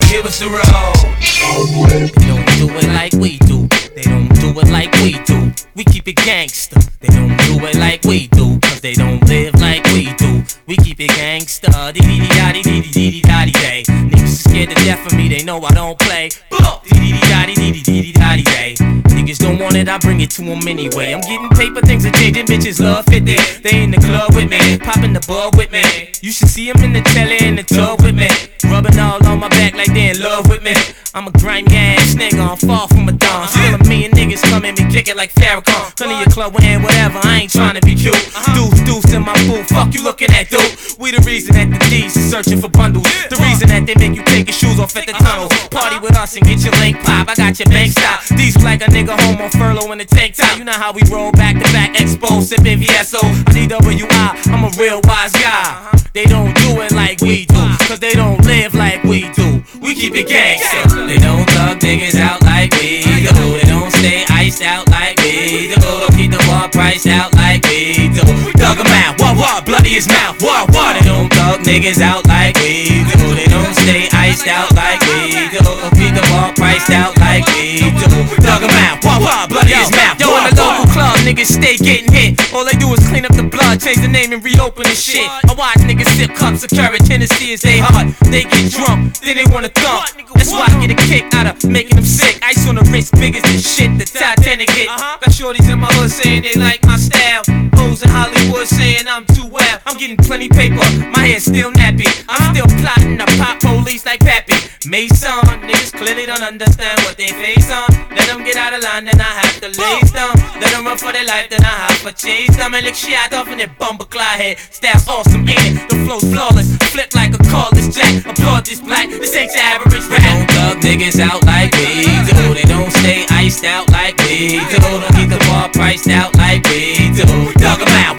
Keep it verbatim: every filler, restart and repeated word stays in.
give us the road. They don't do it like we do. They don't do it like we do. We keep it gangsta. They don't do it like we do, cause they don't live like we do. We keep it gangsta. Dee dee dee da dee dee dee dee da dee day. Niggas scared to death of me, they know I don't play. Dee dee dee da dee dee dee dee da dee day. Niggas don't want it, I bring it to them anyway. I'm getting paper, things are changing, bitches love fifty. They in the club with me, popping the bug with me. You should see them in the telly in the tub with me, rubbing all on my back like they in love with me. I'm a grimy ass nigga, I'm far from a don. Still a million niggas come at me, kick it like Farrakhan. Plenty of club wearing whatever, I ain't trying to be cute. Deuce, deuce in my booth, fuck you looking at, dude. We the reason that the D's is searching for bundles. The reason that they make you take your shoes off at the tunnels. Party with us and get your link pop, I got your bank stop. These like a nigga home on furlough in a tank top. You know how we roll back to back, Expo, sippin' V S O, D W I, I'm a real wise guy. They don't do it like we do, cause they don't live like we do. We keep it gangsta. They don't thug niggas out like we do. They don't stay iced out like we do. Don't keep the bar priced out like we do. Thug 'em out, what what, bloody his mouth, what what. They don't thug niggas out like we do. They don't stay iced out like we do. Don't keep the bar priced out like we do. Thug 'em out, what what, bloody his mouth. Yo, in the local club, niggas stay getting hit. All they do is clean up the blood, change the name and reopen the shit. I watch niggas sip cups of courage, Hennessy is they heart. They get drunk, then they wanna thump. That's why I get a kick out of making them sick. Ice on the wrist, big as the shit the Titanic hit. Got shorties in my hood saying they like my style. Hoes in Hollywood saying I'm too wild. I'm getting plenty paper, my hair's still nappy. I'm still plotting to pop police like Pappy Mason. Niggas clearly don't understand what they face on. Let them get out of line, then I have to lace them. Let them run for their life, then I have to chase them. And lick shit off in their bumper head. Style's awesome, ain't it? The flow's flawless, flip like a cordless jack. Applaud this black, this ain't your average rap. They don't thug niggas out like we do. They don't stay iced out like we do. Don't keep the bar priced out like we do. Thug 'em out.